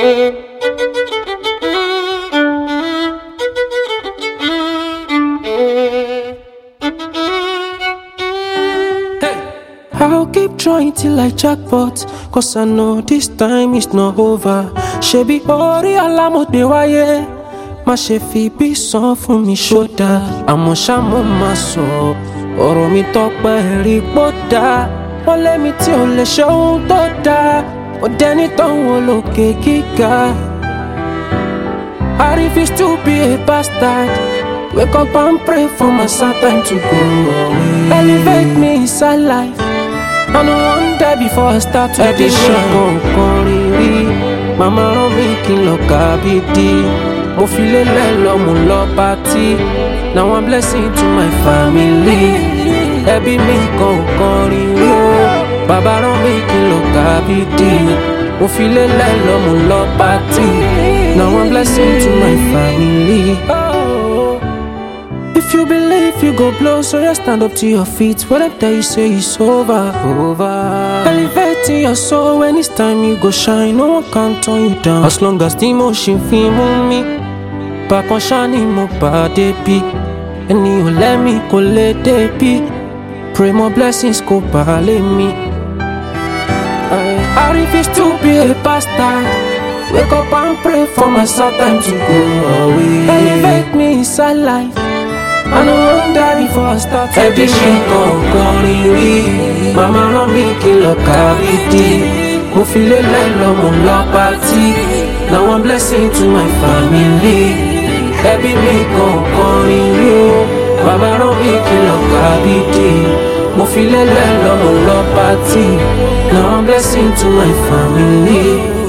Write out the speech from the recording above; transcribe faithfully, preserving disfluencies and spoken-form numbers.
I'll keep trying till I jackpot, cause I know this time is not over. Shebi ori alamode waye, má ṣe fi bí san fún mi ṣódà. Àmọ́ ṣá mo máa sọ, ọ̀rọ̀ mi tọ́pẹ́ rí gbódà. Wọ́n lé mi tí ò lè ṣe ohun tó dáa, ó dẹni tó ń wo lókè gíga. I refuse to be a bastard. Wake up and pray for my sad time to go away. Elevate me inside life, I no wan die before I start to dey shine. Kankan rírí, màmá rán mi kí n lọ kábídí. Mo fi lélẹ̀ lọ mo lọ pátí. Now I'm blessing to my family. Ẹbí mi kankan rírí o, bàbá rán mi kí n lọ kábídí. Mo fi lélẹ̀ lọ mo lọ pátí. Now I'm blessing to my family. If you believe you go blow, so you stand up to your feet. When I tell you say it's over, over. Elevating your soul when it's time you go shine. No one can turn you down as long as the emotion feel move me. Back on shining mo body be, and you let me go let it be. Pray more blessings go ballet me. I, I refuse to be a bastard. Wake up and pray for my sad time to go away. Elevate me inside life, I no wan die before I start to be shine. Kankan rírí, màmá rán mi kí n lọ kábídí. Mo fi lélẹ̀ lọ mo lọ pátí. Now I'm blessing to my family. Ẹbí mi kankan rírí o, bàbá rán mi kí n lọ kábídí. Mo fi lélẹ̀ lọ mo lọ pátí. Now I'm blessing to my family.